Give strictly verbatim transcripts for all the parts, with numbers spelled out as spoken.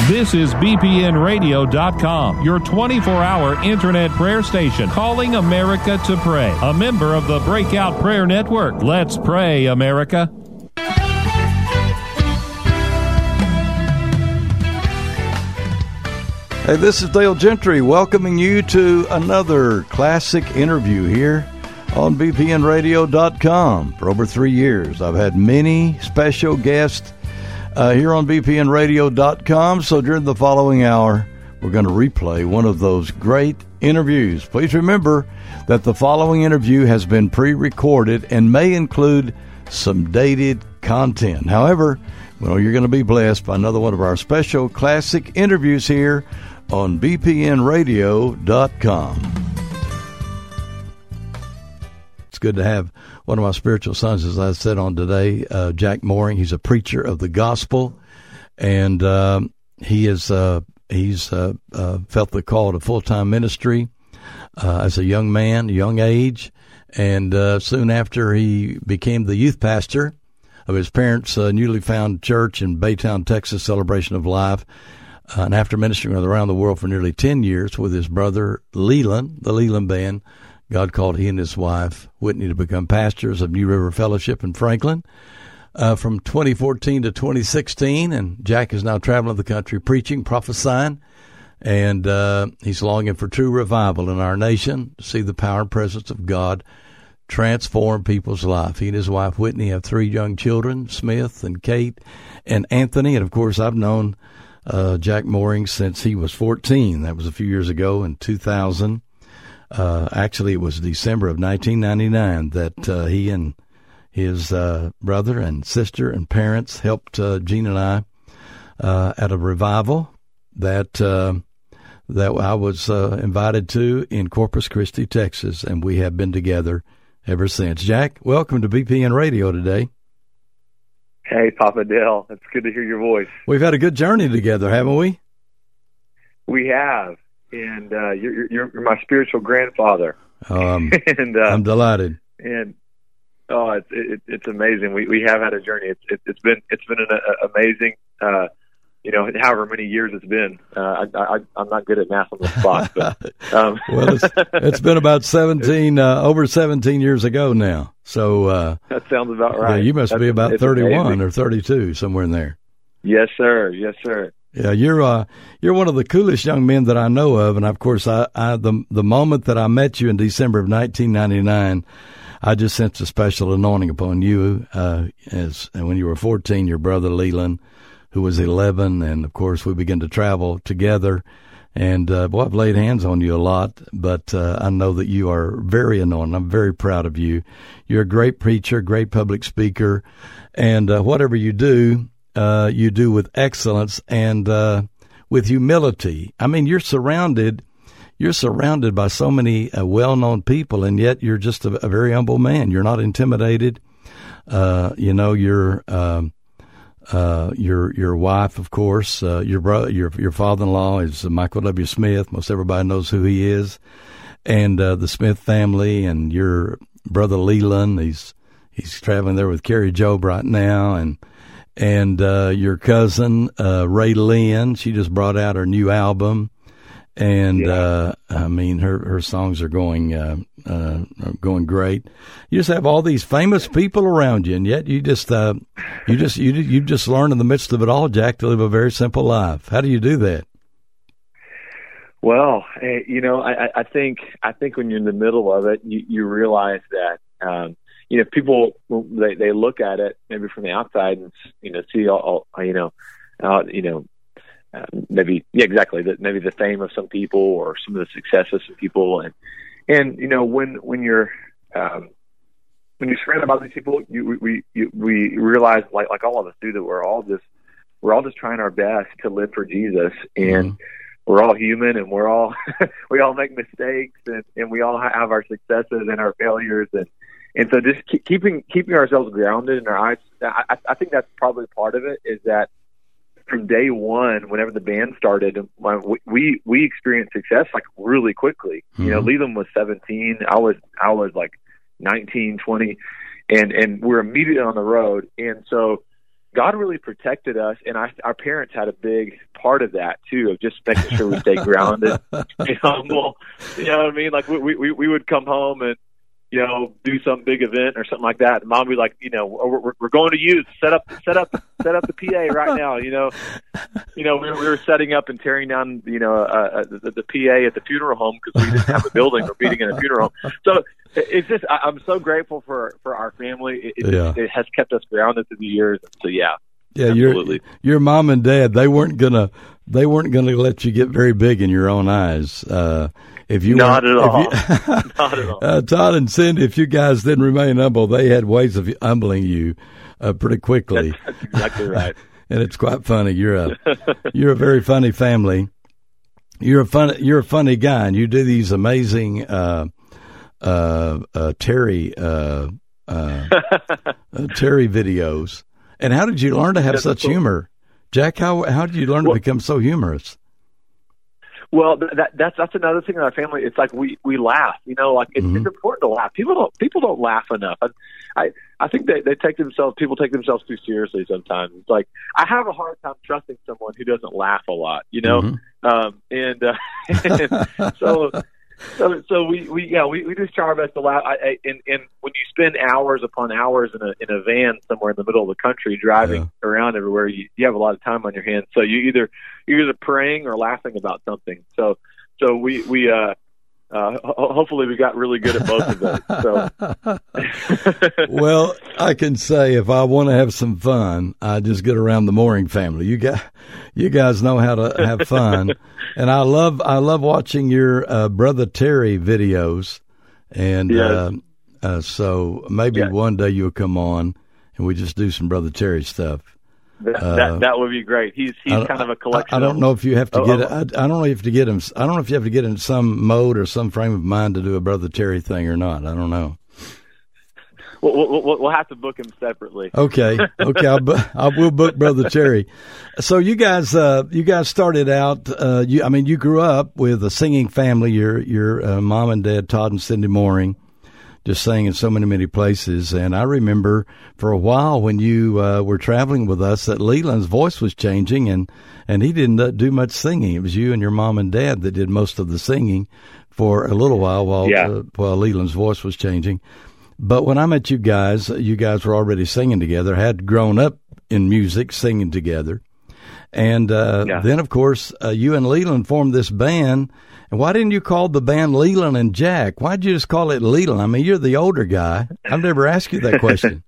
This is B P N radio dot com, your twenty-four hour internet prayer station, calling America to pray. A member of the Breakout Prayer Network. Let's pray, America. Hey, this is Dale Gentry welcoming you to another classic interview here on B P N radio dot com. For over three years, I've had many special guests uh, here on B P N radio dot com. So during the following hour, we're going to replay one of those great interviews. Please remember that the following interview has been pre-recorded and may include some dated content. However, well, you're going to be blessed by another one of our special classic interviews here on B P N radio dot com. It's good to have one of my spiritual sons, as I said on today, uh, Jack Mooring. He's a preacher of the gospel, and um, he is uh, he's uh, uh, felt the call to full-time ministry uh, as a young man, young age, and uh, soon after he became the youth pastor of his parents' uh, newly found church in Baytown, Texas, Celebration of Life. Uh, and after ministering around the world for nearly ten years with his brother Leland, the Leland Band, God called he and his wife, Whitney, to become pastors of New River Fellowship in Franklin uh, from twenty fourteen to twenty sixteen. And Jack is now traveling the country preaching, prophesying, and uh, he's longing for true revival in our nation to see the power and presence of God transform people's life. He and his wife, Whitney, have three young children, Smith and Kate and Anthony. And, of course, I've known uh, Jack Mooring since he was fourteen. That was a few years ago in two thousand. Uh, actually, it was December of nineteen ninety-nine that uh, he and his uh, brother and sister and parents helped uh, Gene and I uh, at a revival that uh, that I was uh, invited to in Corpus Christi, Texas, and we have been together ever since. Jack, welcome to B P N Radio today. Hey, Papa Dale. It's good to hear your voice. We've had a good journey together, haven't we? We have. And uh, you're, you're you're my spiritual grandfather. Um, and uh, I'm delighted. And oh, it's it, it's amazing. We we have had a journey. It's it, it's been it's been an uh, amazing. Uh, you know, however many years it's been. Uh, I, I I'm not good at math on the spot, but um. well, it's, it's been about seventeen, uh, over seventeen years ago now. So uh, that sounds about right. Yeah, you must That's, be about thirty-one amazing. Or thirty-two, somewhere in there. Yes, sir. Yes, sir. Yeah, you're uh, you're one of the coolest young men that I know of, and of course, I, I the the moment that I met you in December of nineteen ninety-nine, I just sensed a special anointing upon you. Uh, as and when you were fourteen, your brother Leland, who was eleven, and of course, we began to travel together. And uh, boy, I've laid hands on you a lot, but uh, I know that you are very anointed. I'm very proud of you. You're a great preacher, great public speaker, and uh, whatever you do. Uh, you do with excellence and uh, with humility. I mean, you're surrounded, you're surrounded by so many uh, well-known people, and yet you're just a, a very humble man. You're not intimidated. Uh, you know, your um, uh, your your wife, of course, uh, your brother, your your father-in-law is Michael W. Smith. Most everybody knows who he is, and uh, the Smith family, and your brother Leland. He's he's traveling there with Carrie Job right now, and. And uh, your cousin, uh, Ray Lynn, she just brought out her new album. And, yeah. uh, I mean, her, her songs are going uh, uh, are going great. You just have all these famous people around you, and yet you just uh, you just you you just learn in the midst of it all, Jack, to live a very simple life. How do you do that? Well, you know, I, I think I think when you're in the middle of it, you, you realize that. Um, You know, people they they look at it maybe from the outside and you know see all, all you know, uh, you know, uh, maybe yeah exactly that maybe the fame of some people or some of the success of some people and and you know when when you're um, when you're surrounded by these people, you we you, we realize like like all of us do that we're all just we're all just trying our best to live for Jesus and. Mm-hmm. We're all human, and we're all we all make mistakes, and, and we all have our successes and our failures, and and so just keep, keeping keeping ourselves grounded in our eyes. I, I think that's probably part of it. Is that from day one, whenever the band started, we we, we experienced success like really quickly. Mm-hmm. You know, Leland was seventeen, I was I was like nineteen, twenty, and and we're immediately on the road, and so. God really protected us, and I, our parents had a big part of that too, of just making sure we stay grounded, and humble. You know what I mean? Like we we we would come home and, you know, do some big event or something like that, and Mom would be like, you know, we're, we're going to use set up set up set up the P A right now. You know, you know, we were, we were setting up and tearing down, you know, uh, the, the P A at the funeral home because we didn't have a building. We're meeting in a funeral home, so. It's just, I'm so grateful for, for our family. It, it, yeah. it has kept us grounded through the years. So yeah, yeah, absolutely. Your your mom and dad, they weren't gonna they weren't gonna let you get very big in your own eyes. Uh, if you not at all, you, not at all. Uh, Todd and Cindy, if you guys didn't remain humble, they had ways of humbling you uh, pretty quickly. That's, that's exactly right. And it's quite funny. You're a you're a very funny family. You're a fun you're a funny guy, and you do these amazing. Uh, Uh, uh, Terry, uh, uh, uh, Terry videos. And how did you learn to have That's such cool. humor, Jack? How how did you learn well, to become so humorous? Well, that that's that's another thing in our family. It's like we, we laugh. You know, like it's, mm-hmm. it's important to laugh. People don't people don't laugh enough. I I, I think they they take themselves people take themselves too seriously sometimes. It's like I have a hard time trusting someone who doesn't laugh a lot. You know, mm-hmm. um, and, uh, and so. So, so we, we, yeah, we, we just try our best to laugh. I, I, and, and when you spend hours upon hours in a, in a van somewhere in the middle of the country driving yeah. around everywhere, you, you have a lot of time on your hands. So you either, you're either praying or laughing about something. So, so we, we, uh, uh, ho- hopefully we got really good at both of those. So, well, I can say if I want to have some fun, I just get around the Mooring family. You guys, you guys know how to have fun, and I love I love watching your uh, brother Terry videos, and yes. uh, uh, so maybe yeah. one day you'll come on and we just do some brother Terry stuff. That, uh, that that would be great. He's he's kind of a collection. I, I don't know if you have to oh, get. Oh, I, I don't know if you have to get him. I don't know if you have to get in some mode or some frame of mind to do a brother Terry thing or not. I don't know. We'll, we'll, we'll have to book him separately. Okay, okay, I'll, bu- I will book brother Terry. So you guys, uh, you guys started out. Uh, you, I mean, you grew up with a singing family. Your your uh, mom and dad, Todd and Cindy Mooring, just sang in so many, many places. And I remember for a while when you uh, were traveling with us that Leland's voice was changing, and, and he didn't do much singing. It was you and your mom and dad that did most of the singing for a little while while, yeah. uh, while Leland's voice was changing. But when I met you guys, you guys were already singing together, had grown up in music, singing together. And uh, yeah. then, of course, uh, you and Leland formed this band. And why didn't you call the band Leland and Jack? Why'd you just call it Leland? I mean, you're the older guy. I've never asked you that question.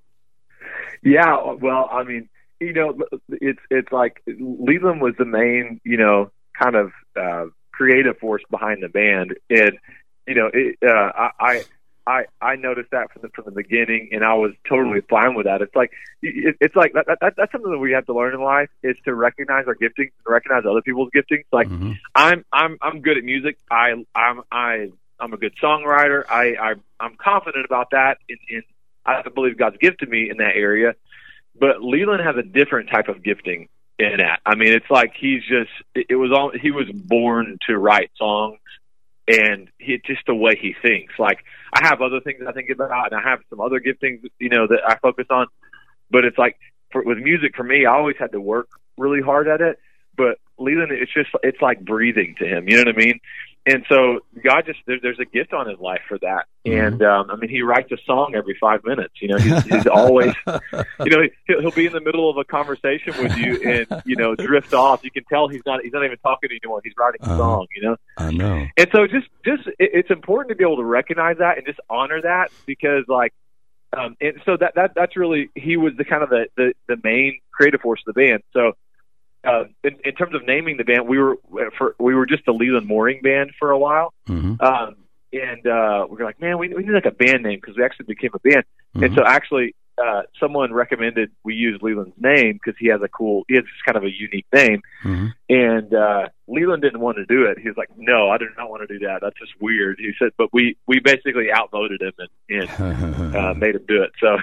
Yeah, well, I mean, you know, it's it's like Leland was the main, you know, kind of uh, creative force behind the band. And, you know, it, uh, I... I, I noticed that from the from the beginning, and I was totally fine with that. It's like it, it's like that, that, that's something that we have to learn in life, is to recognize our giftings and recognize other people's giftings. Like mm-hmm. I'm I'm I'm good at music. I I'm I I'm a good songwriter. I, I I'm confident about that, and, and I believe God's gifted me in that area. But Leland has a different type of gifting in that. I mean, it's like he's just it, it was all he was born to write songs. And he, just the way he thinks. Like, I have other things I think about, and I have some other giftings, you know, that I focus on. But it's like, for, with music, for me, I always had to work really hard at it. But Leland, it's just, it's like breathing to him. You know what I mean? And so God just, there, there's a gift on his life for that. Mm-hmm. And, um, I mean, he writes a song every five minutes. You know, he's, he's always, you know, he'll, he'll be in the middle of a conversation with you and, you know, drift off. You can tell he's not, he's not even talking to you anymore. He's writing a uh, song, you know? I know. And so just, just, it, it's important to be able to recognize that and just honor that, because like, um, and so that, that, that's really, he was the kind of the, the, the main creative force of the band. So, Uh, in, in terms of naming the band, we were for, we were just the Leland Mooring Band for a while, mm-hmm. um, and uh, we were like, man, we, we need like a band name, because we actually became a band. Mm-hmm. And so actually, uh, someone recommended we use Leland's name because he has a cool, he has just kind of a unique name. Mm-hmm. And uh, Leland didn't want to do it. He was like, no, I do not want to do that. That's just weird. He said, but we we basically outvoted him and, and uh, made him do it. So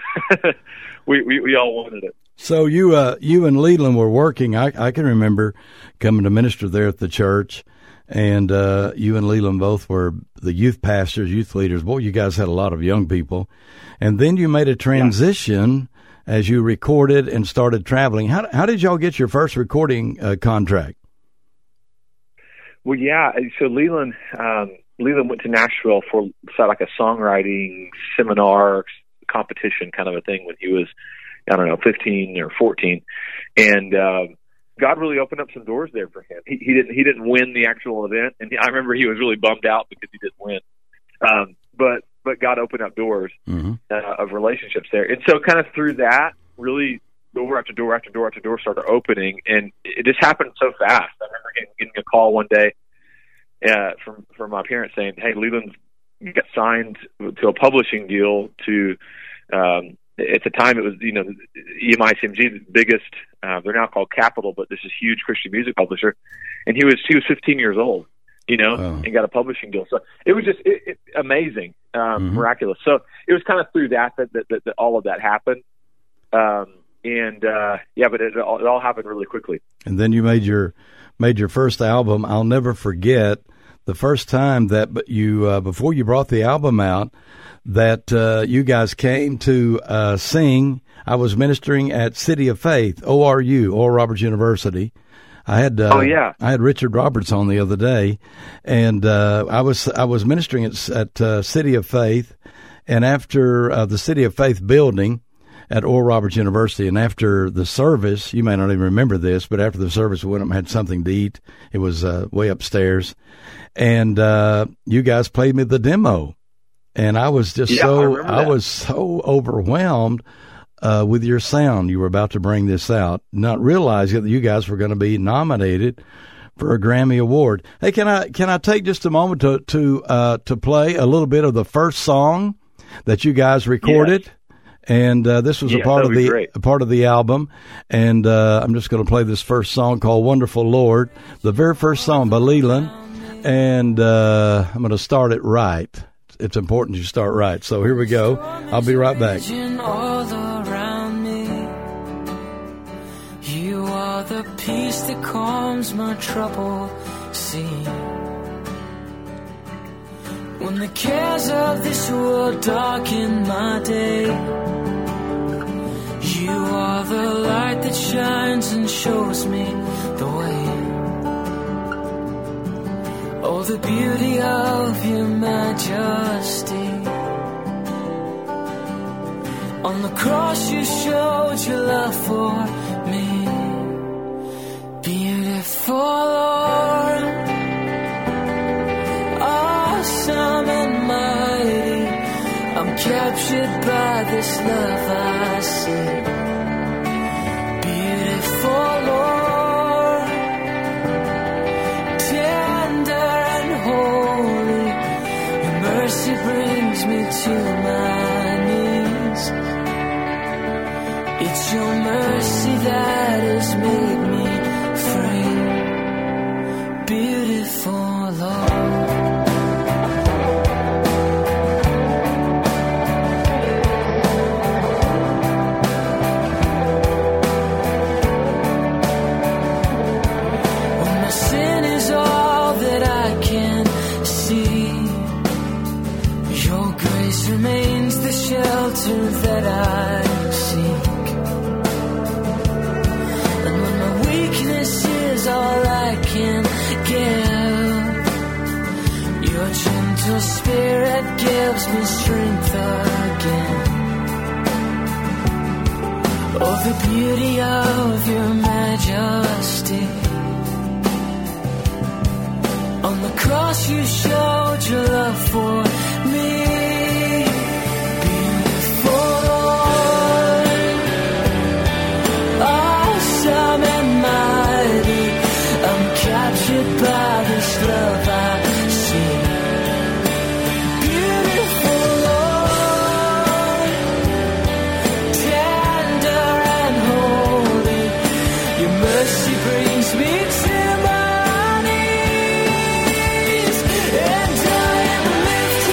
we, we we all wanted it. So you uh, you and Leland were working. I, I can remember coming to minister there at the church, and uh, you and Leland both were the youth pastors, youth leaders. Boy, you guys had a lot of young people. And then you made a transition as you recorded and started traveling. How how did y'all get your first recording uh, contract? Well, yeah. So Leland, um, Leland went to Nashville for so like a songwriting seminar competition kind of a thing when he was, I don't know, fifteen or fourteen, and uh, God really opened up some doors there for him. He, he didn't he didn't win the actual event, and he, I remember he was really bummed out because he didn't win. Um, but but God opened up doors mm-hmm. uh, of relationships there, and so kind of through that, really door after door after door after door started opening, and it just happened so fast. I remember getting, getting a call one day uh, from from my parents saying, "Hey, Leland's got signed to a publishing deal to." Um, at the time, it was you know E M I C M G, the biggest. Uh, they're now called Capitol, but this is a huge Christian music publisher, and he was he was fifteen years old. You know, oh. and got a publishing deal. So it was just it, it, amazing, um, mm-hmm. miraculous. So it was kind of through that that, that, that, that all of that happened. Um, and uh, yeah, but it, it, all, it all happened really quickly. And then you made your made your first album. I'll never forget the first time that you uh, before you brought the album out that uh, you guys came to uh, sing. I was ministering at City of Faith, O R U, Oral Roberts University. I had uh, oh yeah I had Richard Roberts on the other day, and uh, I was I was ministering at, at uh, City of Faith, and after uh, the City of Faith building at Oral Roberts University, and after the service, you may not even remember this, but after the service, we went up and had something to eat. It was uh, way upstairs, and uh, you guys played me the demo, and I was just yeah, so I, I was so overwhelmed. Uh, with your sound, you were about to bring this out, not realizing that you guys were going to be nominated for a Grammy Award. Hey, can I can I take just a moment to to uh, to play a little bit of the first song that you guys recorded? Yes. And uh, this was yes, a part of the great. a part of the album. And uh, I'm just going to play this first song called "Wonderful Lord," the very first song by Leland. And uh, I'm going to start it right. It's important you start right. So here we go. I'll be right back. The peace that calms my troubled sea. When the cares of this world darken my day, you are the light that shines and shows me the way. Oh, the beauty of your majesty. On the cross you showed your love for me. Beautiful Lord, awesome and mighty, I'm captured by this love I see. Beautiful Lord, tender and holy, your mercy brings me to my knees. It's your mercy that has made me beautiful Lord. When my sin is all that I can see, your grace remains the shelter that I seek. And when my weakness is all I can give, your gentle spirit gives me strength again. Oh, the beauty of your majesty. On the cross you showed your love for me. Beautiful Lord, awesome and mighty, I'm captured by this love I see. Beautiful Lord, tender and holy, your mercy brings me to my knees, and I am lifted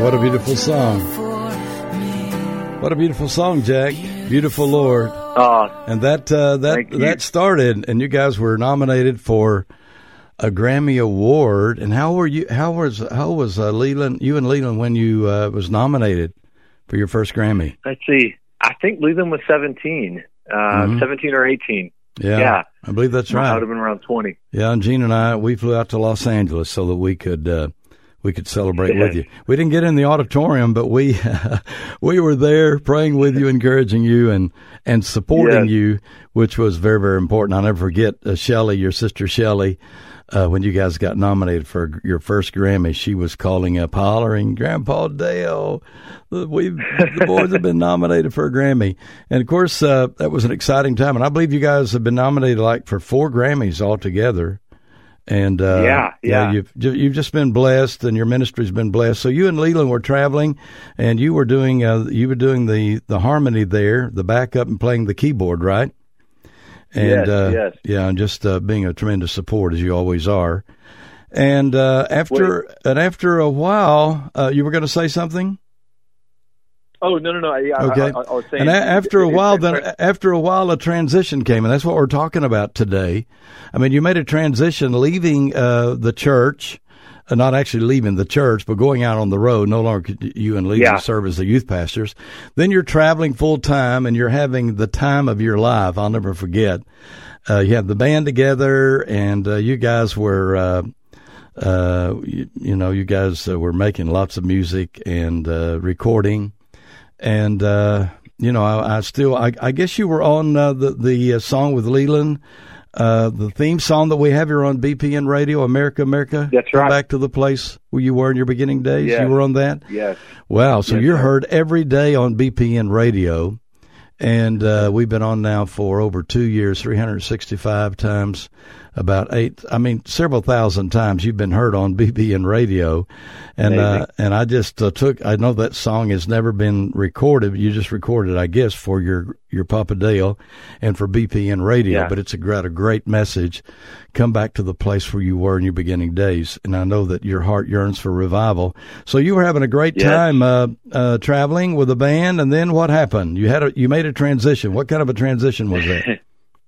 What a beautiful song. What a beautiful song, Jack. Beautiful Lord. Oh, and that uh, that that started, and you guys were nominated for a Grammy Award. And how were you? How was how was uh, Leland? You and Leland when you uh, was nominated for your first Grammy? Let's see. I think Leland was seventeen, uh, mm-hmm. seventeen or eighteen. Yeah, yeah, I believe that's right. I would have been around twenty. Yeah, and Gene and I, we flew out to Los Angeles so that we could uh, we could celebrate with you. We didn't get in the auditorium, but we we were there praying with you, encouraging you, and and supporting yes. you, which was very, very important. I'll never forget uh, Shelley, your sister Shelley, uh, when you guys got nominated for your first Grammy. She was calling up, hollering, "Grandpa Dale, we the boys have been nominated for a Grammy." And of course, uh, that was an exciting time. And I believe you guys have been nominated like for four Grammys altogether. And uh, yeah, yeah, yeah, you've you've just been blessed, and your ministry's been blessed. So you and Leland were traveling, and you were doing uh, you were doing the, the harmony there, the backup, and playing the keyboard, right? And yes, uh, yes. yeah, and just uh, being a tremendous support as you always are. And uh, after Wait. and after a while, uh, you were going to say something. Oh no no no! Yeah, okay. I, I, I was saying. And a- after a while, then after a while, a transition came, and that's what we're talking about today. I mean, you made a transition, leaving uh, the church, uh, not actually leaving the church, but going out on the road. No longer could you and Lee yeah. serve as the youth pastors. Then you're traveling full time, and you're having the time of your life. I'll never forget. Uh, you have the band together, and uh, you guys were. Uh, uh, you, you know, you guys uh, were making lots of music and uh, recording. And, uh, you know, I, I still, I, I guess you were on uh, the, the uh, song with Leland, uh, the theme song that we have here on B P N Radio, America, America. That's Come right. Back to the place where you were in your beginning days. Yes. You were on that? Yes. Wow. So yes, you're sir. heard every day on B P N Radio. And uh, we've been on now for over two years, three hundred sixty-five times, about eight, I mean, several thousand times you've been heard on B P N Radio. And uh, and I just uh, took, I know that song has never been recorded. You just recorded, I guess, for your, your Papa Dale and for B P N Radio. Yeah. But it's a great, a great message. Come back to the place where you were in your beginning days. And I know that your heart yearns for revival. So you were having a great yes. time uh, uh, traveling with a band. And then what happened? You had a, you made a transition. What kind of a transition was that?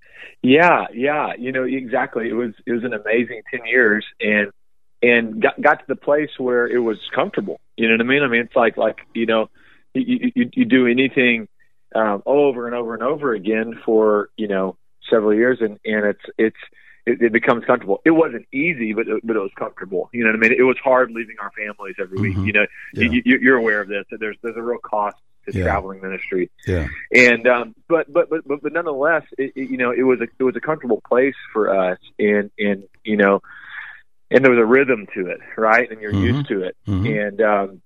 Yeah, yeah, you know, exactly. It was it was an amazing ten years, and and got got to the place where it was comfortable. You know what I mean? I mean, it's like like you know, you you, you do anything um, over and over and over again for you know several years, and, and it's it's it, it becomes comfortable. It wasn't easy, but it, but it was comfortable. You know what I mean? It was hard leaving our families every week. Mm-hmm. You know, yeah. you, you're aware of this. That there's there's a real cost to yeah. traveling ministry. Yeah. And um but but but but, but nonetheless it, it, you know it was a it was a comfortable place for us, and and you know and there was a rhythm to it, right? And you're mm-hmm. used to it. Mm-hmm. And um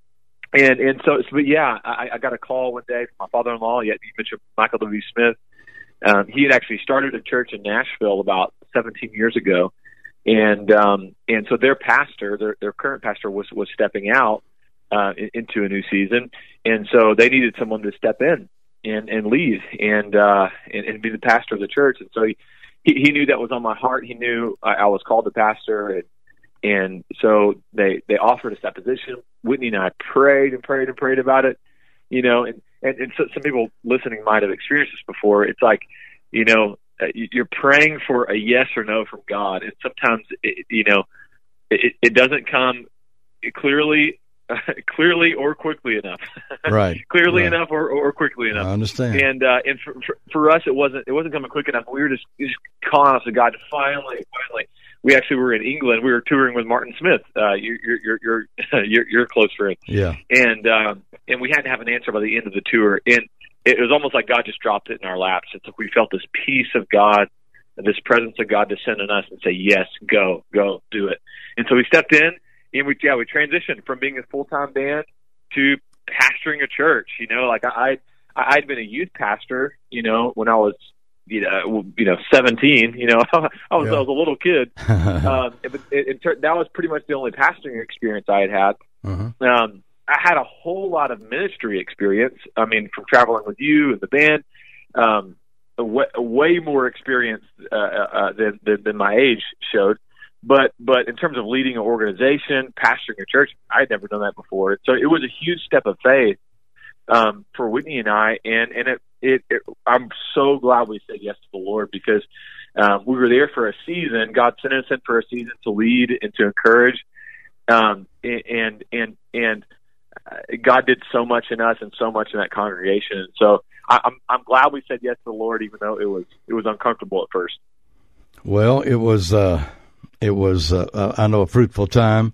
and and so but yeah, I, I got a call one day from my father-in-law. You mentioned Michael W. Smith. Um he had actually started a church in Nashville about seventeen years ago. And um and so their pastor, their their current pastor was was stepping out Uh, into a new season, and so they needed someone to step in and, and lead and, uh, and and be the pastor of the church. And so he, he, he knew that was on my heart. He knew I, I was called to pastor, and and so they they offered us that position. Whitney and I prayed and prayed and prayed about it, you know. And and, and so some people listening might have experienced this before. It's like, you know, you're praying for a yes or no from God, and sometimes it, you know it, it doesn't come clearly. Uh, clearly or quickly enough, right? clearly right. enough or, or quickly enough. I understand. And uh, and for, for, for us, it wasn't it wasn't coming quick enough. We were just, just calling out to God. Finally, finally, we actually were in England. We were touring with Martin Smith. Uh, you're you're you're you're you're a close friend. Yeah. And um, and we had to have an answer by the end of the tour, and it was almost like God just dropped it in our laps. It's like we felt this peace of God, this presence of God descend on us and say, "Yes, go, go, do it." And so we stepped in. And we, yeah, we transitioned from being a full-time band to pastoring a church. You know, like I, I, I'd been a youth pastor, you know, when I was, you know, you know, seventeen. You know, I was, yeah. I was a little kid. um, it, it, it, that was pretty much the only pastoring experience I had had. Uh-huh. Um, I had a whole lot of ministry experience. I mean, from traveling with you and the band, um, way, way more experience uh, uh, than, than than my age showed. but but in terms of leading an organization, pastoring a church, I had never done that before. So it was a huge step of faith um, for Whitney and I, and and it, it, it I'm so glad we said yes to the Lord, because um, we were there for a season. God sent us in for a season to lead and to encourage, um, and and and God did so much in us and so much in that congregation. So I, I'm I'm glad we said yes to the Lord, even though it was it was uncomfortable at first. Well, it was uh, it was uh, I know a fruitful time.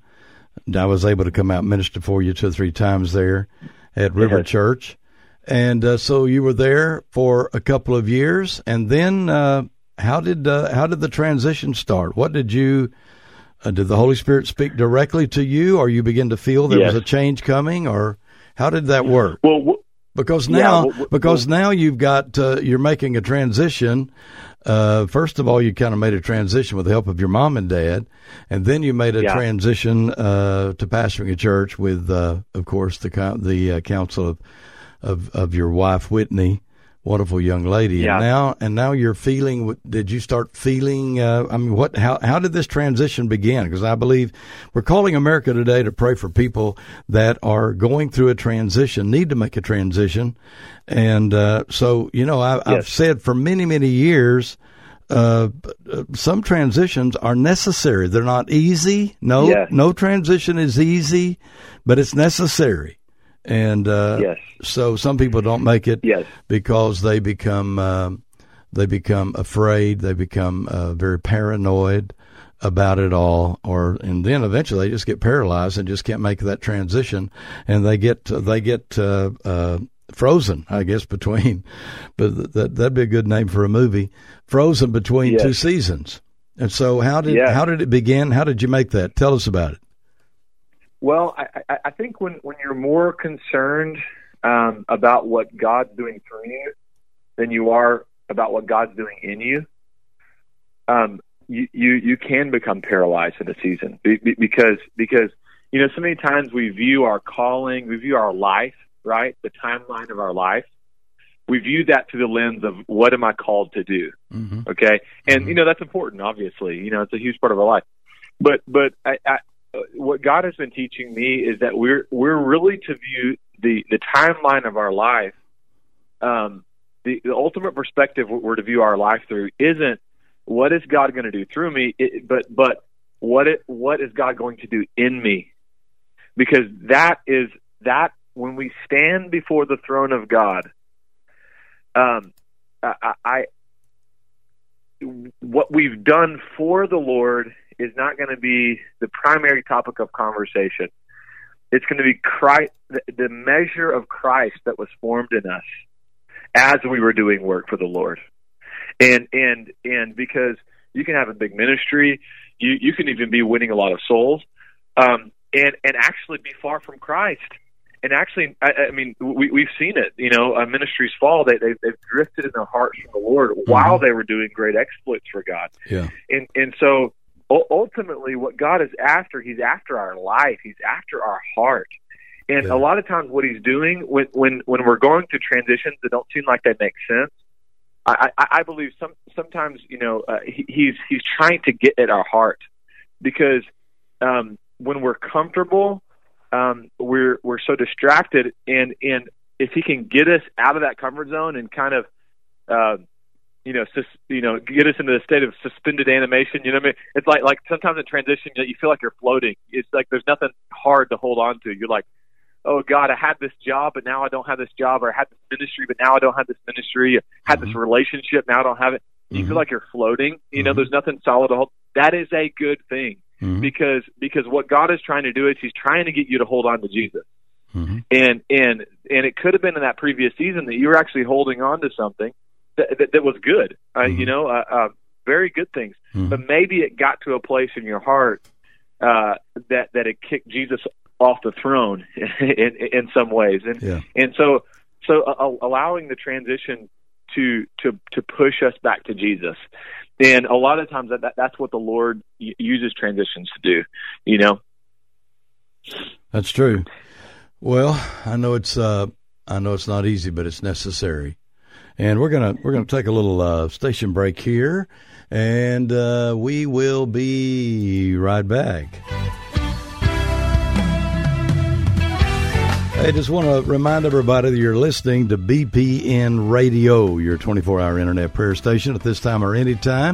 I was able to come out and minister for you two or three times there at River Yes. Church, and uh, so you were there for a couple of years, and then uh, how did uh, how did the transition start? What did you uh, did the Holy Spirit speak directly to you, or you begin to feel there Yes. was a change coming, or how did that work? Well, w- Because Yeah, now, well, well, because now you've got uh, you're making a transition. Uh, first of all, you kind of made a transition with the help of your mom and dad, and then you made a Yeah. transition uh, to pastoring a church with, uh, of course, the co- the uh, counsel of, of of your wife Whitney, wonderful young lady. Yeah. And now, and now you're feeling. Did you start feeling? Uh, I mean, what? How how did this transition begin? Because I believe we're calling America today to pray for people that are going through a transition, need to make a transition, and uh, so you know, I, Yes. I've said for many many years, uh, some transitions are necessary. They're not easy. No, Yes. no transition is easy, but it's necessary. And uh, Yes. so some people don't make it Yes. because they become um, they become afraid, they become uh, very paranoid about it all, or and then eventually they just get paralyzed and just can't make that transition, and they get they get uh, uh, frozen, I guess, between. But that that'd be a good name for a movie, frozen between Yes. two seasons. And so, how did Yeah. how did it begin? How did you make that? Tell us about it. Well, I, I, I think when, when you're more concerned um, about what God's doing through you than you are about what God's doing in you, um, you, you, you can become paralyzed in a season be, be, because, because, you know, so many times we view our calling, we view our life, right? The timeline of our life. We view that through the lens of what am I called to do? Mm-hmm. Okay. And, Mhm. you know, that's important, obviously, you know, it's a huge part of our life, but, but I, I what God has been teaching me is that we're we're really to view the, the timeline of our life. Um, the, the ultimate perspective we're to view our life through isn't what is God going to do through me, it, but but what it what is God going to do in me? Because that is that when we stand before the throne of God, um, I, I what we've done for the Lord is not going to be the primary topic of conversation. It's going to be Christ, the, the measure of Christ that was formed in us as we were doing work for the Lord. And and and because you can have a big ministry, you, you can even be winning a lot of souls, um, and and actually be far from Christ. And actually, I, I mean, we, we've seen it. You know, uh, ministries fall; they, they they've drifted in their hearts from the Lord mm-hmm. while they were doing great exploits for God. Yeah, and and so. Ultimately, what God is after, He's after our life. He's after our heart. And Yeah. a lot of times what He's doing when, when, when we're going through transitions that don't seem like they make sense, I, I, I believe some sometimes, you know, uh, he, He's He's trying to get at our heart. Because um, when we're comfortable, um, we're we're so distracted. And, and if He can get us out of that comfort zone and kind of uh, you know, sus, you know, get us into the state of suspended animation. You know what I mean? It's like, like sometimes in transition, you feel like you're floating. It's like there's nothing hard to hold on to. You're like, oh God, I had this job, but now I don't have this job, or I had this ministry, but now I don't have this ministry. I had Mm-hmm. this relationship, now I don't have it. You Mm-hmm. feel like you're floating. You know, Mm-hmm. there's nothing solid to hold. That is a good thing mm-hmm. because because what God is trying to do is He's trying to get you to hold on to Jesus. Mm-hmm. And and and it could have been in that previous season that you were actually holding on to something that, that, that was good, uh, Mm-hmm. you know, uh, uh, very good things. Mm-hmm. But maybe it got to a place in your heart uh, that that it kicked Jesus off the throne in, in some ways, and Yeah. and so so uh, allowing the transition to to to push us back to Jesus, and a lot of times that, that that's what the Lord uses transitions to do, you know. That's true. Well, I know it's uh, I know it's not easy, but it's necessary. And we're gonna we're gonna take a little uh, station break here, and uh, we will be right back. I just want to remind everybody that you're listening to B P N Radio, your twenty-four hour internet prayer station at this time or any time.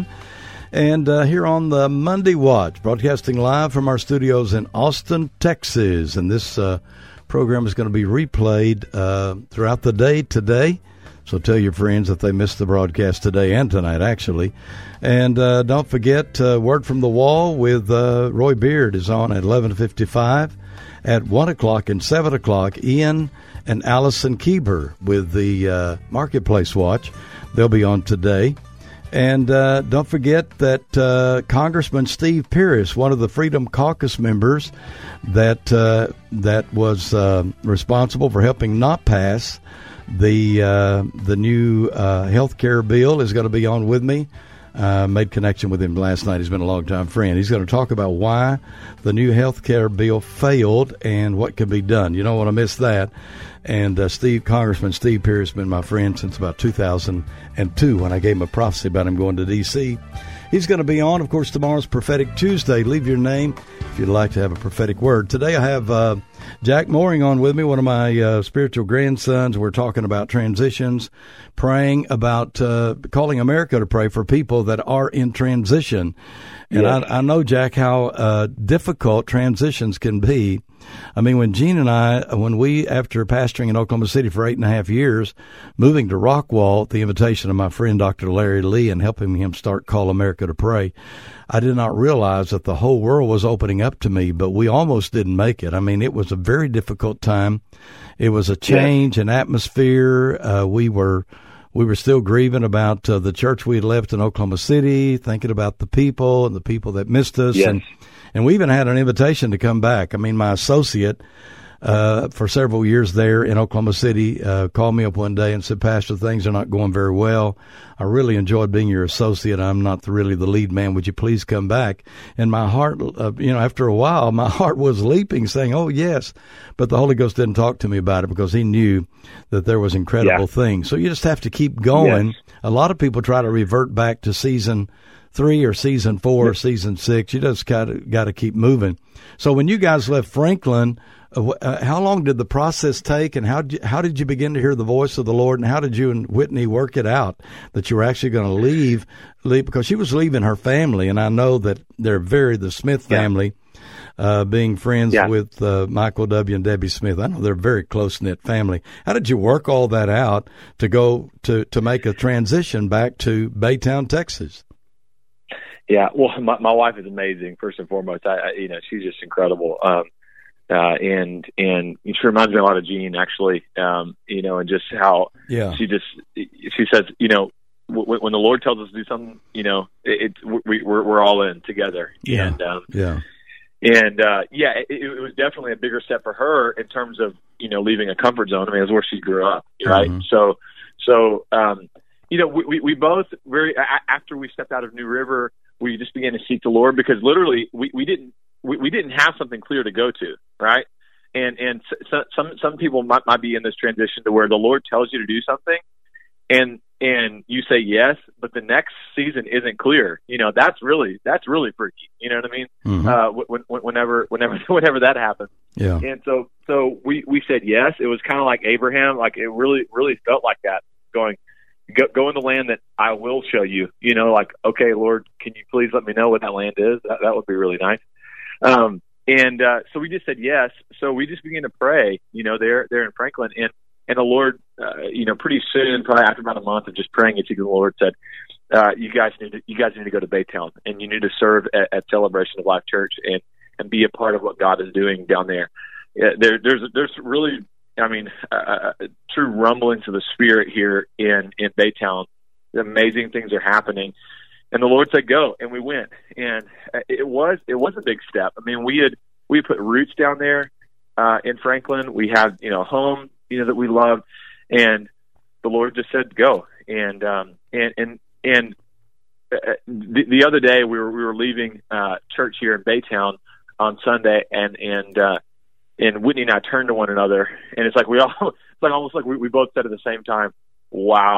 And uh, here on the Monday Watch, broadcasting live from our studios in Austin, Texas. And this uh, program is going to be replayed uh, throughout the day today. So tell your friends if they missed the broadcast today and tonight, actually. And uh, don't forget, uh, Word from the Wall with uh, Roy Beard is on at eleven fifty-five. At one o'clock and seven o'clock, Ian and Allison Keeber with the uh, Marketplace Watch. They'll be on today. And uh, don't forget that uh, Congressman Steve Pierce, one of the Freedom Caucus members that uh, that was uh, responsible for helping not pass the uh, the new uh, health care bill, is going to be on with me. Uh, made connection with him last night. He's been a long-time friend. He's going to talk about why the new health care bill failed and what can be done. You don't want to miss that. And uh, Steve, Congressman Steve Pierce, has been my friend since about two thousand two when I gave him a prophecy about him going to D C He's going to be on, of course, tomorrow's Prophetic Tuesday. Leave your name if you'd like to have a prophetic word. Today I have uh, Jack Mooring on with me, one of my uh, spiritual grandsons. We're talking about transitions, praying about uh, calling America to pray for people that are in transition. And yes. I, I know, Jack, how uh, difficult transitions can be. I mean, when Gene and I, when we, after pastoring in Oklahoma City for eight and a half years, moving to Rockwall at the invitation of my friend Doctor Larry Lee and helping him start Call America to Pray, I did not realize that the whole world was opening up to me, but we almost didn't make it. I mean, it was a very difficult time. It was a change in atmosphere. Uh, we were we were still grieving about uh, the church we had left in Oklahoma City, thinking about the people and the people that missed us. Yes. And And we even had an invitation to come back. I mean, my associate uh, for several years there in Oklahoma City uh, called me up one day and said, Pastor, things are not going very well. I really enjoyed being your associate. I'm not the, really the lead man. Would you please come back? And my heart, uh, you know, after a while, my heart was leaping, saying, oh, yes. But the Holy Ghost didn't talk to me about it because he knew that there was incredible yeah. things. So you just have to keep going. Yes. A lot of people try to revert back to season three or season four or season six. You just got to got to keep moving. So when you guys left Franklin, uh, how long did the process take, and how did you, how did you begin to hear the voice of the Lord, and how did you and Whitney work it out that you were actually going to leave, leave? Because she was leaving her family, and I know that they're very, the Smith family, yeah. uh, being friends yeah. with uh, Michael W. and Debbie Smith. I know they're a very close-knit family. How did you work all that out to go to, to make a transition back to Baytown, Texas? Yeah, well, my, my wife is amazing. First and foremost, I, I you know, she's just incredible. Um, uh, and and she reminds me a lot of Jean, actually. Um, you know, and just how yeah. she just she says, you know, w- when the Lord tells us to do something, you know, it, it we, we're we're all in together. Yeah, and, um, yeah, and uh, yeah, it, it was definitely a bigger step for her in terms of, you know, leaving a comfort zone. I mean, it's where she grew up, right? Mm-hmm. So, so um, you know, we, we we both very after we stepped out of New River, we just began to seek the Lord, because literally we, we didn't we, we didn't have something clear to go to, right? And and so, some some people might, might be in this transition to where the Lord tells you to do something, and and you say yes, but the next season isn't clear. You know, that's really that's really freaky. You know what I mean? Mm-hmm. Uh, when, whenever whenever whenever that happens. Yeah. And so so we we said yes. It was kind of like Abraham. Like it really really felt like that. Going. Go, go in the land that I will show you, you know, like, okay, Lord, can you please let me know what that land is? That, that would be really nice. Um, and, uh, so we just said yes. So we just began to pray, you know, there, there in Franklin, and, and the Lord, uh, you know, pretty soon, probably after about a month of just praying it to the Lord, said, uh, you guys need to, you guys need to go to Baytown, and you need to serve at, at Celebration of Life Church and, and be a part of what God is doing down there. Yeah, there, there's, there's really, I mean, uh, true rumblings of the Spirit here in, in Baytown. Amazing things are happening. And the Lord said, go. And we went. And it was, it was a big step. I mean, we had, we had put roots down there, uh, in Franklin. We had, you know, a home, you know, that we loved. And the Lord just said, go. And, um, and, and, and uh, the, the other day we were, we were leaving, uh, church here in Baytown on Sunday, and, and, uh, And Whitney and I turned to one another, and it's like we all, it's like almost like we, we both said at the same time, wow.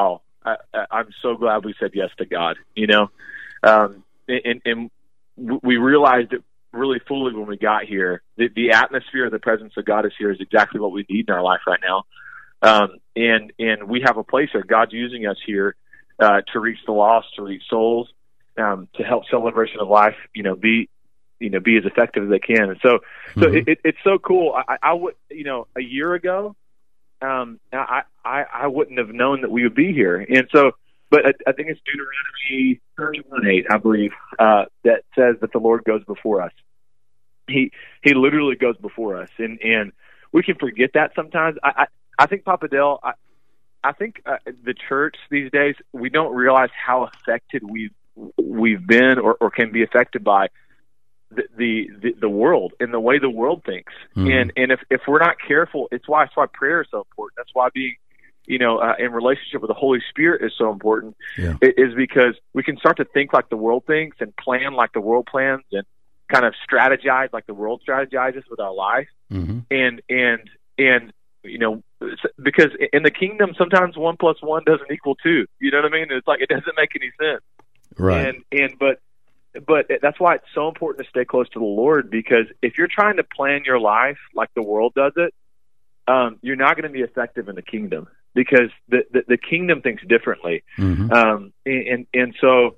I, I'm so glad we said yes to God, you know, um, and, and we realized it really fully when we got here. The, the atmosphere, the presence of God is here is exactly what we need in our life right now. Um, and, and we have a place here. God's using us here, uh, to reach the lost, to reach souls, um, to help Celebration of Life, you know, be, you know, be as effective as they can. And so, mm-hmm. so it, it, it's so cool. I, I would, you know, a year ago, um, I, I, I wouldn't have known that we would be here. And so, but I, I think it's Deuteronomy thirty-one eight, I believe, uh, that says that the Lord goes before us. He, he literally goes before us. And, and we can forget that sometimes. I, I, I think Papa Dale, I, I think uh, the church these days, we don't realize how affected we've, we've been or, or can be affected by the, the, the, the world and the way the world thinks. Mm-hmm. And, and if, if we're not careful, it's why, it's why prayer is so important. That's why being, you know, uh, in relationship with the Holy Spirit is so important, yeah. It is because we can start to think like the world thinks and plan like the world plans and kind of strategize like the world strategizes with our life. Mm-hmm. And, and, and, you know, because in the kingdom, sometimes one plus one doesn't equal two. You know what I mean? It's like, it doesn't make any sense. Right. And, and, but, but that's why it's so important to stay close to the Lord, because if you're trying to plan your life like the world does it, um, you're not going to be effective in the kingdom, because the, the, the kingdom thinks differently. Mm-hmm. Um, and, and so,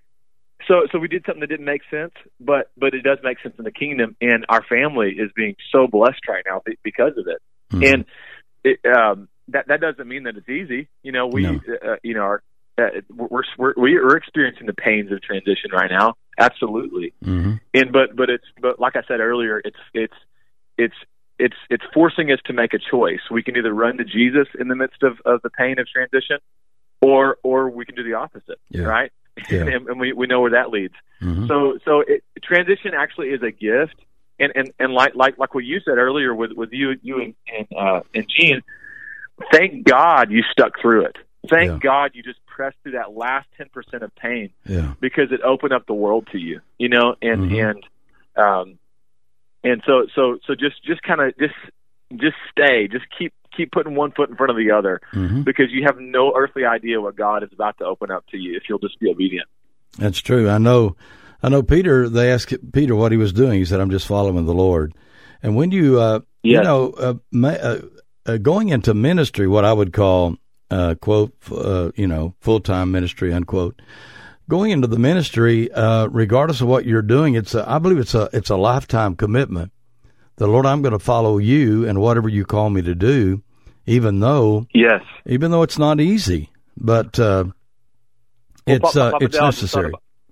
so, so we did something that didn't make sense, but, but it does make sense in the kingdom, and our family is being so blessed right now because of it. Mm-hmm. And it, um, that that doesn't mean that it's easy. You know, we, no. uh, you know, are, uh, we're, we're we're experiencing the pains of transition right now. Absolutely. Mm-hmm. And but but it's but like I said earlier, it's it's it's it's it's forcing us to make a choice. We can either run to Jesus in the midst of, of the pain of transition, or or we can do the opposite. Yeah. Right. Yeah. and, and we we know where that leads. Mm-hmm. So so it, transition actually is a gift. And, and and like like like what you said earlier with, with you you and and, uh, and Gene, thank God you stuck through it. Thank yeah. God you just pressed through that last ten percent of pain, yeah. because it opened up the world to you, you know. And mm-hmm. and um and so so so just just kind of just just stay, just keep keep putting one foot in front of the other, mm-hmm. because you have no earthly idea what God is about to open up to you if you'll just be obedient. That's true. I know. I know Peter, they asked Peter what he was doing. He said, I'm just following the Lord. And when you, uh, yes. you know, uh, ma- uh, uh, going into ministry, what I would call, uh, quote, uh, you know, full-time ministry, unquote, going into the ministry, uh, regardless of what you're doing, it's a, I believe it's a, it's a lifetime commitment. The Lord, I'm going to follow you and whatever you call me to do, even though, yes, even though it's not easy, but, uh, well, it's, uh, it's necessary.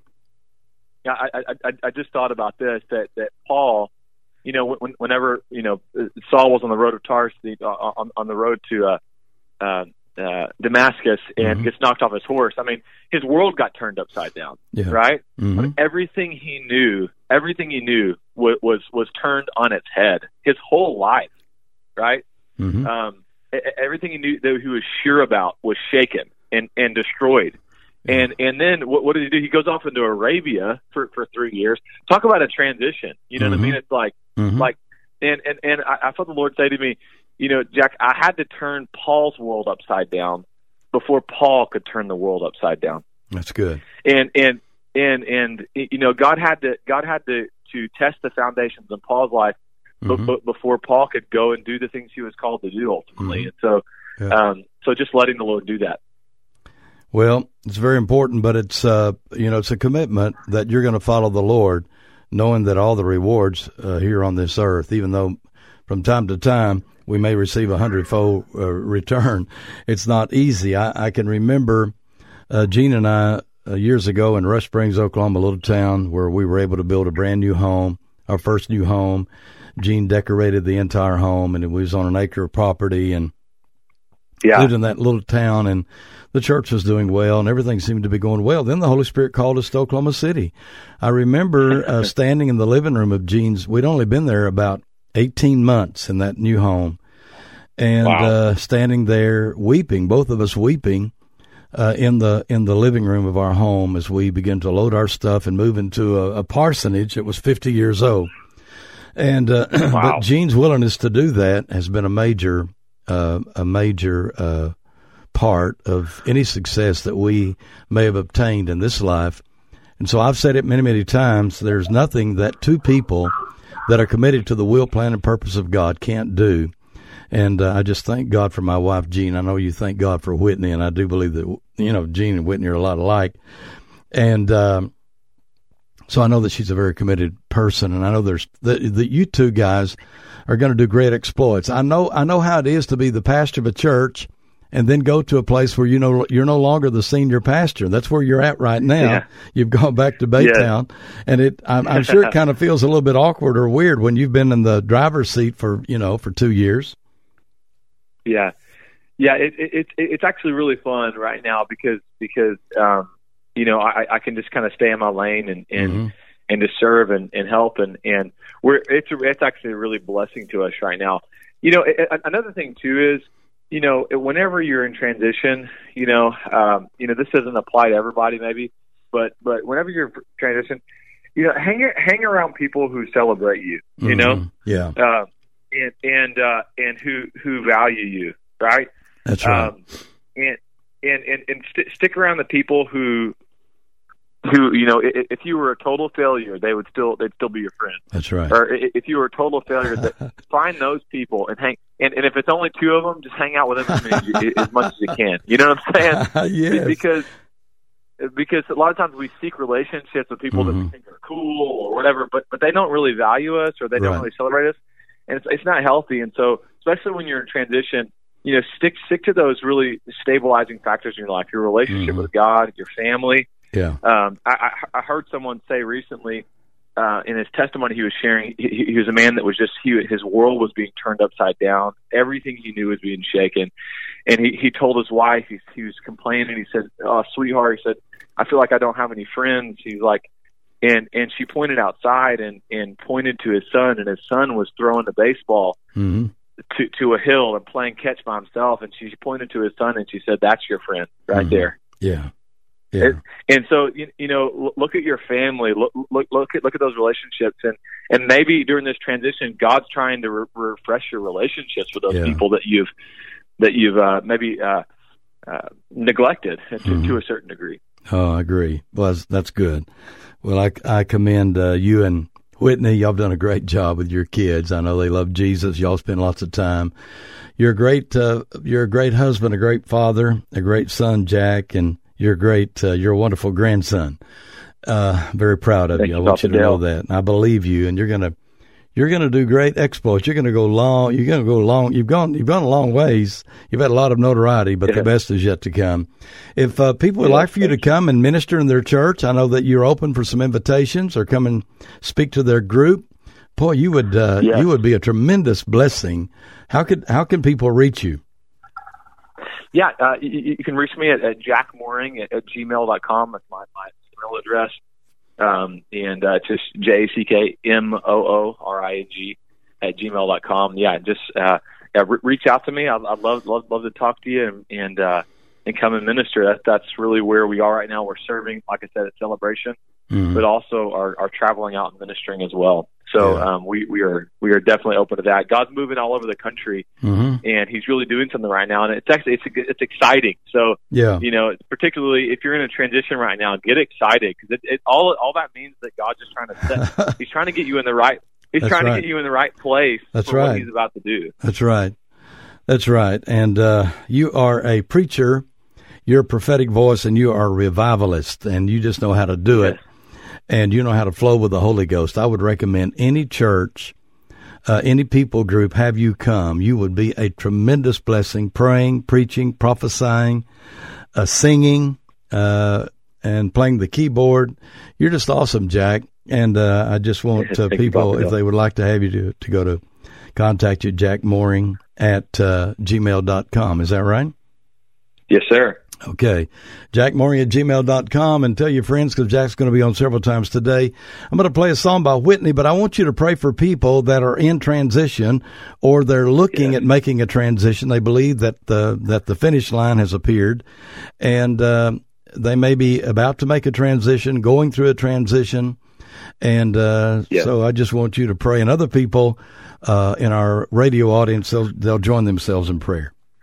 Yeah, I, I I just thought about this, that, that Paul, you know, when, whenever, you know, Saul was on the road of Tarsus, uh, on, on the road to uh, uh, uh, Damascus, and mm-hmm. gets knocked off his horse. I mean, his world got turned upside down, yeah. right? Mm-hmm. I mean, everything he knew, everything he knew was, was was turned on its head. His whole life, right? Mm-hmm. Um, everything he knew that he was sure about was shaken and, and destroyed. And and then what, what did he do? He goes off into Arabia for, for three years. Talk about a transition. You know mm-hmm. what I mean? It's like mm-hmm. like and and and I, I felt the Lord say to me, you know, Jack, I had to turn Paul's world upside down before Paul could turn the world upside down. That's good. And and and and you know, God had to God had to to test the foundations in Paul's life mm-hmm. b- b- before Paul could go and do the things he was called to do ultimately. Mm-hmm. And so yeah. um, so just letting the Lord do that. Well, it's very important, but it's, uh, you know, it's a commitment that you're going to follow the Lord, knowing that all the rewards uh, here on this earth, even though from time to time we may receive a hundredfold uh, return, it's not easy. I, I can remember uh, Gene and I uh, years ago in Rush Springs, Oklahoma, a little town where we were able to build a brand new home, our first new home. Gene decorated the entire home, and it was on an acre of property, and yeah. lived in that little town, and the church was doing well, and everything seemed to be going well. Then the Holy Spirit called us to Oklahoma City. I remember uh, standing in the living room of Gene's. We'd only been there about eighteen months in that new home, and wow. uh, standing there weeping, both of us weeping, uh, in the in the living room of our home as we began to load our stuff and move into a, a parsonage that was fifty years old. And uh, wow. but Gene's willingness to do that has been a major uh, a major uh, part of any success that we may have obtained in this life. And so I've said it many, many times, there's nothing that two people that are committed to the will, plan, and purpose of God can't do. And uh, I just thank God for my wife, Jean. I know you thank God for Whitney, and I do believe that, you know, Jean and Whitney are a lot alike. And um, so I know that she's a very committed person, and I know there's that, that you two guys are going to do great exploits. I know I know how it is to be the pastor of a church and then go to a place where you know you're no longer the senior pastor. That's where you're at right now. Yeah. You've gone back to Baytown, yeah. and it I'm, I'm sure it kind of feels a little bit awkward or weird when you've been in the driver's seat for you know for two years. Yeah, yeah, it, it, it it's actually really fun right now because because um, you know I, I can just kind of stay in my lane and and, mm-hmm. and to serve and, and help and, and we're it's a, it's actually a really blessing to us right now. You know, it, another thing too is you know whenever you're in transition, you know um, you know this doesn't apply to everybody maybe, but but whenever you're in transition, you know hang hang around people who celebrate you. You mm-hmm. know, yeah. Uh, And and uh, and who who value you, right? That's right. Um, and and and, and st- stick around the people who who you know if, if you were a total failure, they would still they'd still be your friend. That's right. Or if you were a total failure, that, find those people and hang. And, and if it's only two of them, just hang out with them as, as much as you can. You know what I'm saying? Yes. Because because a lot of times we seek relationships with people mm-hmm. that we think are cool or whatever, but but they don't really value us or they don't right. really celebrate us. And it's, it's not healthy. And so, especially when you're in transition, you know, stick stick to those really stabilizing factors in your life, your relationship mm-hmm. with God, your family. Yeah. Um, I, I, I heard someone say recently uh, in his testimony he was sharing, he, he was a man that was just, he, his world was being turned upside down. Everything he knew was being shaken. And he, he told his wife, he, he was complaining. He said, "Oh, sweetheart," he said, "I feel like I don't have any friends." He's like, And and she pointed outside and, and pointed to his son, and his son was throwing the baseball mm-hmm. to to a hill and playing catch by himself. And she pointed to his son and she said, "That's your friend right mm-hmm. there." Yeah, yeah. And, and so you, you know, look at your family, look look look at look at those relationships, and, and maybe during this transition, God's trying to re- refresh your relationships with those yeah. people that you've that you've uh, maybe uh, uh, neglected to, mm-hmm. to a certain degree. Oh, I agree. Well, that's, that's good. Well, I, I commend uh, you and Whitney. Y'all have done a great job with your kids. I know they love Jesus. Y'all spend lots of time. You're a great, uh, you're a great husband, a great father, a great son, Jack, and you're a great, uh, you're a wonderful grandson. Uh, very proud of Thank you. I you, want you to Dale. know that. And I believe you, and you're gonna, you're gonna do great exploits. You're gonna go long. You're gonna go long. You've gone, you've gone a long ways. You've had a lot of notoriety, but yeah. the best is yet to come. If uh, people would yeah, like for you to come and minister in their church, I know that you're open for some invitations, or come and speak to their group. Boy, you would, uh, yeah. you would be a tremendous blessing. How could, how can people reach you? Yeah, uh, you, you can reach me at, at jack mooring at, at gmail dot com. That's my, my email address. Um, and uh, just J A C K M O O R I N G at gmail dot com. Yeah, just uh, yeah, re- reach out to me. I'd, I'd love, love love to talk to you and and, uh, and come and minister. That, that's really where we are right now. We're serving, like I said, at Celebration, mm-hmm. but also are, are traveling out and ministering as well. So yeah. um, we, we are we are definitely open to that. God's moving all over the country, mm-hmm. and He's really doing something right now, and it's actually it's it's exciting. So yeah. you know, particularly if you're in a transition right now, get excited because it, it all all that means that God's just trying to set. He's trying to get you in the right. He's That's trying right. to get you in the right place That's for right. what He's about to do. That's right. That's right. And uh, you are a preacher. You're a prophetic voice, and you are a revivalist, and you just know how to do Yes. it. And you know how to flow with the Holy Ghost. I would recommend any church, uh, any people group, have you come. You would be a tremendous blessing, praying, preaching, prophesying, uh, singing, uh, and playing the keyboard. You're just awesome, Jack. And uh, I just want uh, people, if they would like to have you to, to go to contact you, Jack Mooring at uh, gmail dot com. Is that right? Yes, sir. Okay. Jack Mooring at gmail dot com, and tell your friends, because Jack's going to be on several times today. I'm going to play a song by Whitney, but I want you to pray for people that are in transition or they're looking yeah. at making a transition. They believe that the, that the finish line has appeared, and uh, they may be about to make a transition, going through a transition. And uh, yeah. so I just want you to pray, and other people uh, in our radio audience, they'll, they'll join themselves in prayer.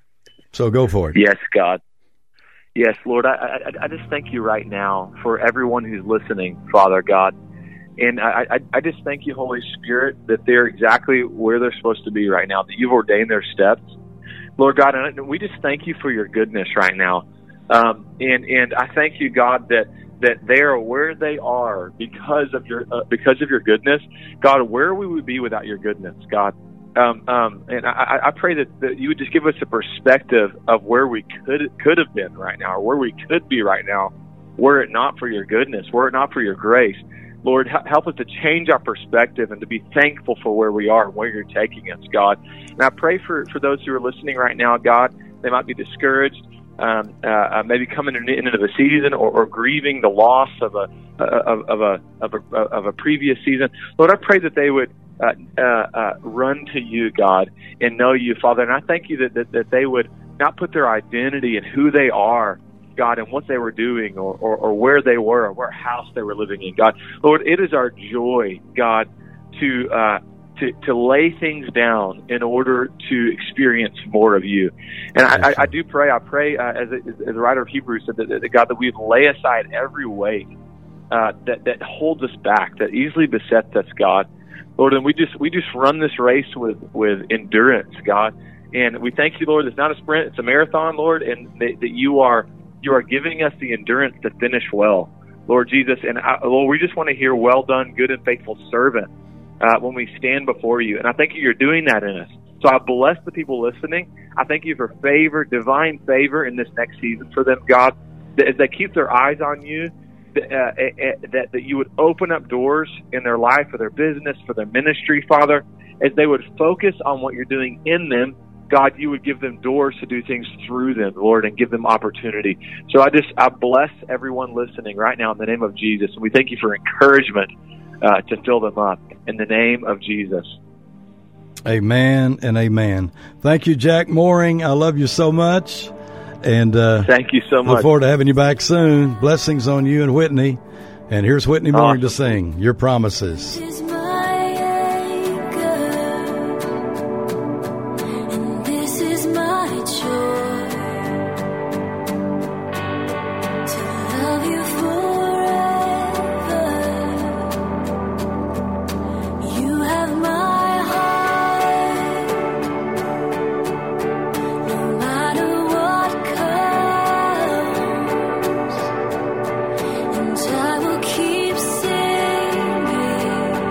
So go for it. Yes, God. Yes, Lord, I, I, I just thank you right now for everyone who's listening, Father God. And I, I, I just thank you, Holy Spirit, that they're exactly where they're supposed to be right now, that you've ordained their steps. Lord God, and we just thank you for your goodness right now. Um, and, and I thank you, God, that, that they are where they are because of your uh, because of your goodness. God, where we would be without your goodness, God. Um, um, and I, I pray that, that you would just give us a perspective of where we could could have been right now, or where we could be right now, were it not for your goodness, were it not for your grace. Lord, help us to change our perspective and to be thankful for where we are and where you're taking us, God. And I pray for, for those who are listening right now, God, they might be discouraged, um, uh, maybe coming into the season or, or grieving the loss of a of, of a of a of a previous season. Lord, I pray that they would uh, uh, uh, run to you, God, and know you, Father. And I thank you that, that that they would not put their identity in who they are, God, and what they were doing or, or, or where they were or what house they were living in, God. Lord, it is our joy, God, to uh, to, to lay things down in order to experience more of you. And I, I, I do pray, I pray, uh, as, a, as the writer of Hebrews said, that, that God, that we lay aside every weight uh, that, that holds us back, that easily besets us, God. Lord, and we just we just run this race with, with endurance, God. And we thank you, Lord, it's not a sprint, it's a marathon, Lord, and that, that you are You are giving us the endurance to finish well, Lord Jesus. And I, Lord, we just want to hear, well done, good and faithful servant, uh, when we stand before you. And I thank you, you're doing that in us. So I bless the people listening. I thank you for favor, divine favor in this next season for them, God, that as they keep their eyes on you, that, uh, that, that you would open up doors in their life, for their business, for their ministry, Father, as they would focus on what you're doing in them. God, you would give them doors to do things through them, Lord, and give them opportunity. So I just, I bless everyone listening right now in the name of Jesus. And we thank you for encouragement uh, to fill them up in the name of Jesus. Amen and amen. Thank you, Jack Mooring. I love you so much. And uh, thank you so much. Look forward to having you back soon. Blessings on you and Whitney. And here's Whitney Mooring awesome. to sing Your Promises. I will keep singing.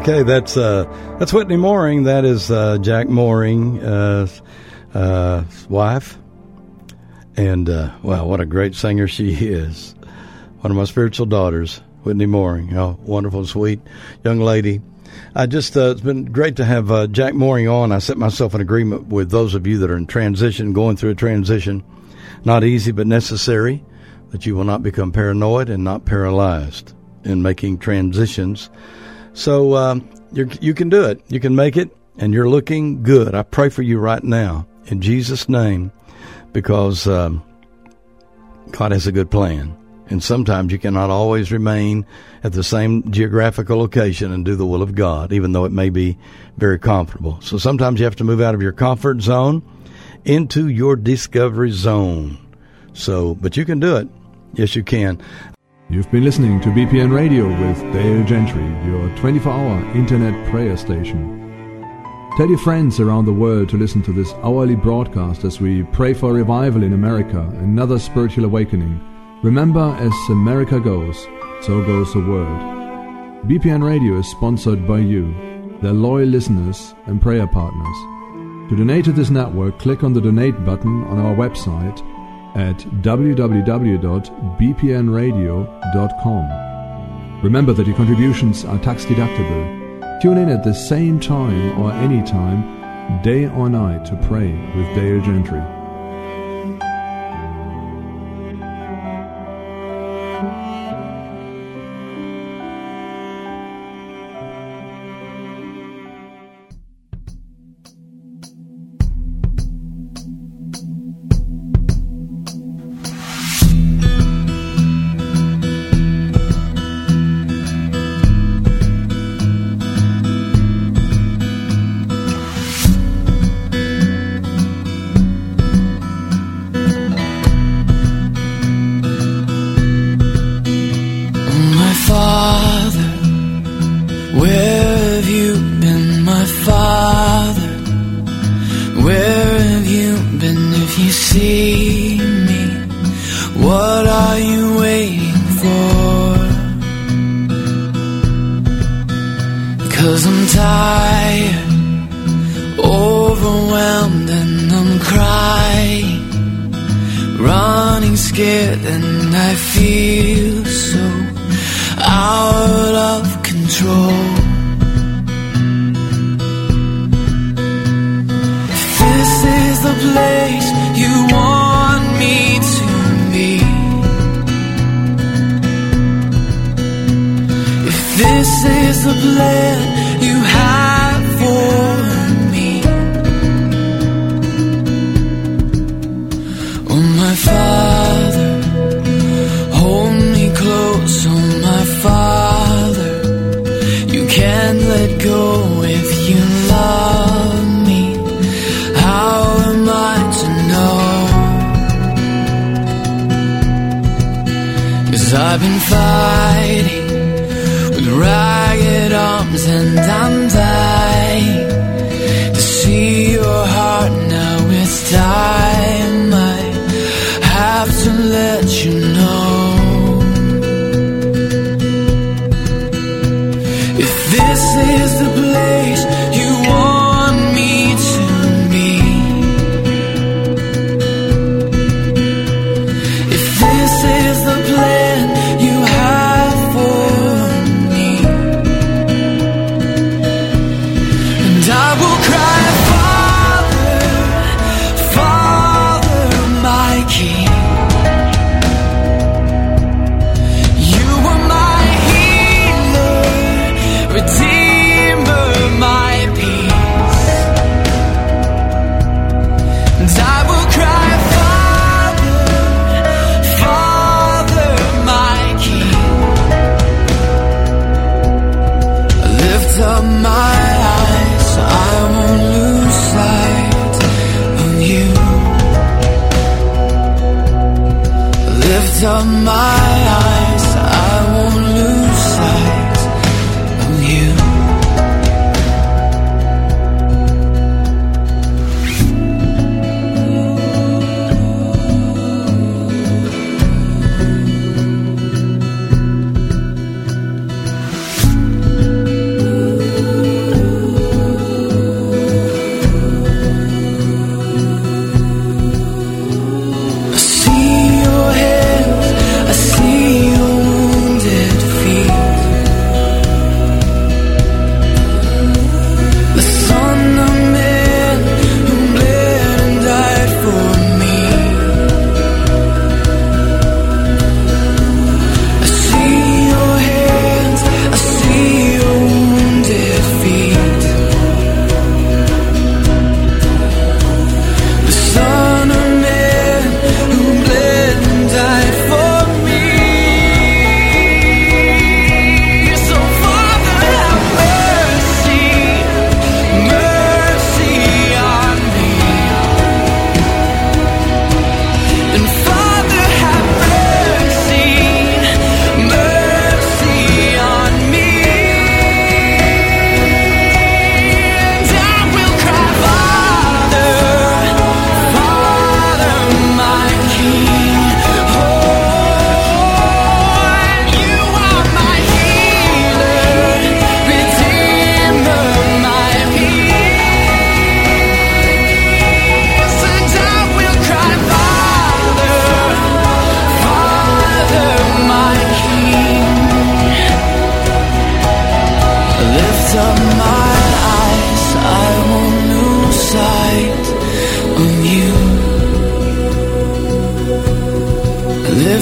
Okay, that's uh, that's Whitney Mooring. That is uh, Jack Mooring, uh, uh, wife. And, uh, wow, what a great singer she is. One of my spiritual daughters, Whitney Mooring. Oh, wonderful, sweet young lady. I just, uh, it's been great to have uh, Jack Mooring on. I set myself in agreement with those of you that are in transition, going through a transition. Not easy, but necessary, that you will not become paranoid and not paralyzed in making transitions. So um, you're, you can do it. You can make it, and you're looking good. I pray for you right now in Jesus' name, because um, God has a good plan. And sometimes you cannot always remain at the same geographical location and do the will of God, even though it may be very comfortable. So sometimes you have to move out of your comfort zone into your discovery zone. So, but you can do it. Yes, you can. You've been listening to B P N Radio with Dale Gentry, your twenty-four hour internet prayer station. Tell your friends around the world to listen to this hourly broadcast as we pray for revival in America, another spiritual awakening. Remember, as America goes, so goes the world. B P N Radio is sponsored by you, their loyal listeners and prayer partners. To donate to this network, click on the donate button on our website at w w w dot b p n radio dot com. Remember that your contributions are tax deductible. Tune in at the same time or any time, day or night, to pray with Dale Gentry.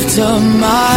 lift up my